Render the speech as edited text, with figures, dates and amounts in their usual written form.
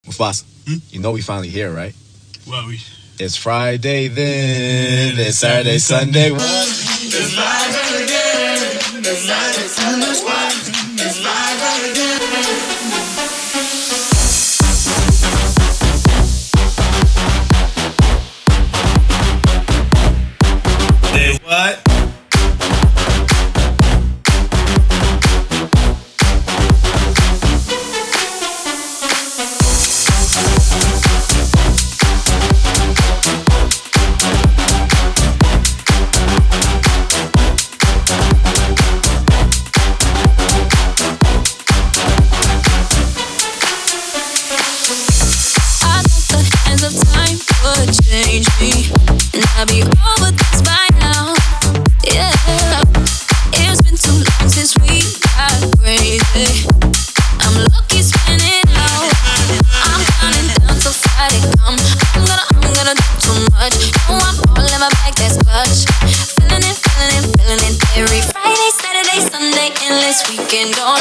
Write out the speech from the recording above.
Mufasa, you know we finally here, right? Well, we. It's Friday then, it's Saturday, Sunday. What? It's live again. It's live, it's on the spot. It's live again. Hey, what? Change me, and I'll be over this by now. Yeah, it's been too long since we got crazy. I'm lucky spinning out. I'm counting down till Friday come. I'm gonna do too much. No, I'm all in my bag, that's clutch. Feeling it every Friday, Saturday, Sunday, endless weekend. Gone